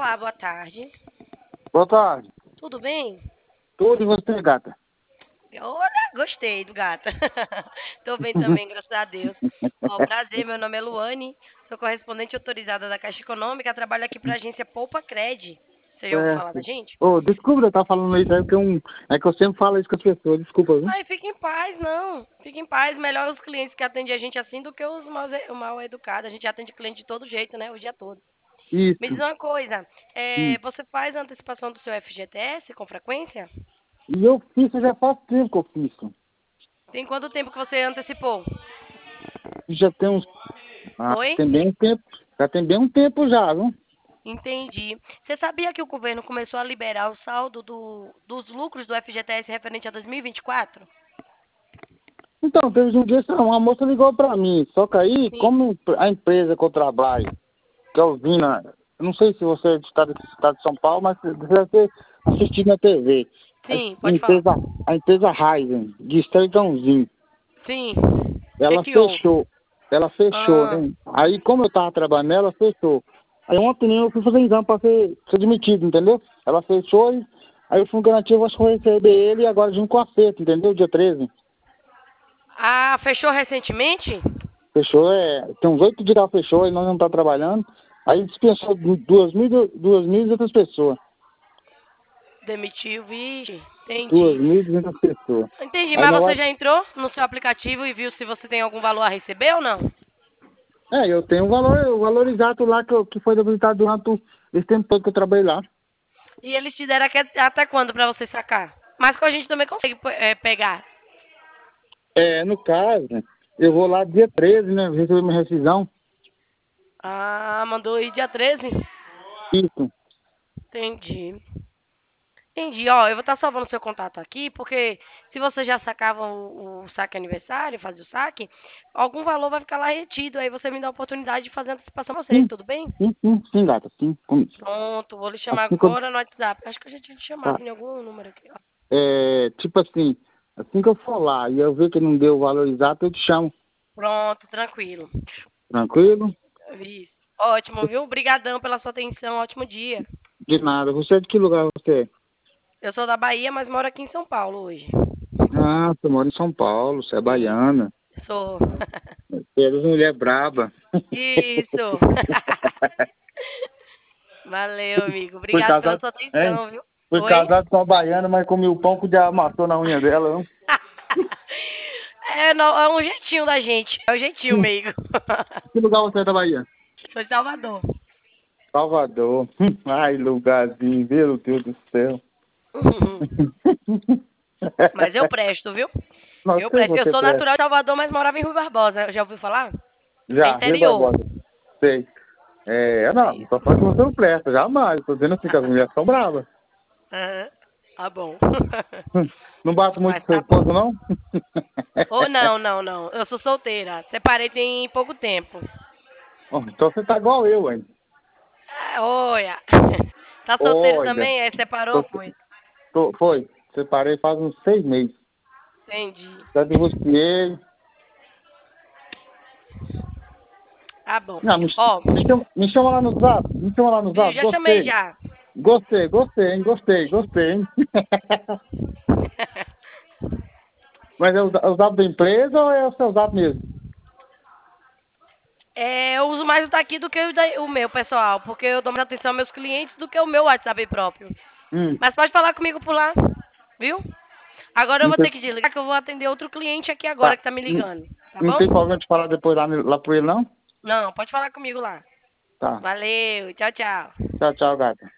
Olá, boa tarde. Boa tarde. Tudo bem? Tudo e você, gata? Olha, gostei do gato. Tô bem também, graças a Deus. Ó, prazer, meu nome é Luane, sou correspondente autorizada da Caixa Econômica, trabalho aqui para a agência Poupa Cred. Você já ouviu falar da Certo. gente? Ô, desculpa eu estar falando isso aí, porque é que eu sempre falo isso com as pessoas, desculpa, viu? Ai, fique em paz, não. Fique em paz, melhor os clientes que atendem a gente assim do que os mal educados. A gente atende cliente de todo jeito, né, o dia todo. Me diz Isso. uma coisa, Hum. você faz a antecipação do seu FGTS com frequência? E eu fiz, isso já faz tempo que eu fiz isso. Tem quanto tempo que você antecipou? Já tem uns. Oi? Tem bem um tempo. Já tem bem um tempo já, viu? Entendi. Você sabia que o governo começou a liberar o saldo dos lucros do FGTS referente a 2024? Então, teve um dia, uma moça ligou pra mim, só que aí, Sim. como a empresa que eu trabalho, que é a usina, eu não sei se você é do estado de São Paulo, mas você deve ter assistido na TV. Sim, pode falar. A empresa Raizen, de Estreitãozinho, Sim. O que ela que houve? fechou. Ela fechou, Ah, né? Aí, como eu tava trabalhando, ela fechou. Aí ontem mesmo eu fui fazer exame pra ser demitido, entendeu? Ela fechou e aí o fundo garantia, eu acho que eu vou receber ele e agora junto com a FET, entendeu? Dia 13. fechou recentemente? Fechou, tem uns 8 dias que ela fechou e nós não tá trabalhando. Aí dispensou 2.200 pessoas. Demitiu, vixe. Entendi. 2.200 pessoas. Entendi, Aí mas na você hora. já entrou no seu aplicativo e viu se você tem algum valor a receber ou não? Eu tenho o valor exato lá que foi depositado durante esse tempo todo que eu trabalhei lá. E eles te deram até quando pra você sacar? Mas com a gente também consegue pegar. No caso, eu vou lá dia 13, né? Receber minha rescisão. Mandou ir dia 13? Isso. Entendi. Entendi. Ó, eu vou estar salvando seu contato aqui, porque se você já sacava o saque aniversário, fazia o saque, algum valor vai ficar lá retido. Aí você me dá a oportunidade de fazer a antecipação pra vocês, Sim, tudo bem? sim, gata, sim, com isso. Pronto, vou lhe chamar Assim que eu, agora no WhatsApp. Acho que eu já tinha te tá. chamado em algum número aqui, ó. Tipo assim, assim que eu for lá e eu ver que não deu o valor exato, eu te chamo. Pronto, tranquilo. Tranquilo? Isso. Ótimo, viu? Obrigadão pela sua atenção. Ótimo dia. De nada. Você é de que lugar você é? Eu sou da Bahia, mas moro aqui em São Paulo hoje. Você mora em São Paulo, você é Sim, baiana. sou. Você é mulher braba. Isso. Valeu, amigo. Fui Obrigado pela casado, sua hein? atenção, viu? Fui Oi? casado com uma baiana, mas comi o pão que o diabo amassou na unha dela, não? É um jeitinho da gente. É o jeitinho, amigo. Que lugar você é da Bahia? Sou de Salvador. Salvador. Ai, lugarzinho, meu Deus do céu. Mas eu presto, viu? Não Eu sei se presto. Eu você sou presta. natural de Salvador, mas morava em Rui Barbosa. Já ouviu falar? É Já, Rio interior. Barbosa. Sei. Não, só fala que você não presta, jamais. Tô dizendo assim que as mulheres são bravas. Aham. Tá bom. Não bate muito Mas com seu tá esposo, bom. não? Ou não, não, não. Eu sou solteira. Separei tem pouco tempo. Então você tá igual eu, hein? Olha. Tá solteiro Olha, também? Separou? tô, Foi. foi. Separei faz uns 6 meses. Entendi. Já divorciei. Tá bom. Não, Ó, me chama lá no zap. Me chama lá no zap. já chamei Gostei. já. Gostei, hein? Gostei, hein? Mas é o zap da empresa ou é o seu zap mesmo? Eu uso mais o daqui do que o meu, pessoal, porque eu dou mais atenção aos meus clientes do que o meu WhatsApp próprio. Hum, Mas pode falar comigo por lá, viu? Agora eu não vou tem, ter que desligar, que eu vou atender outro cliente aqui agora tá. que tá me ligando, tá Não bom? tem problema de falar depois lá por ele, não? Não, pode falar comigo lá. Tá. Valeu, tchau, tchau. Tchau, tchau, gata.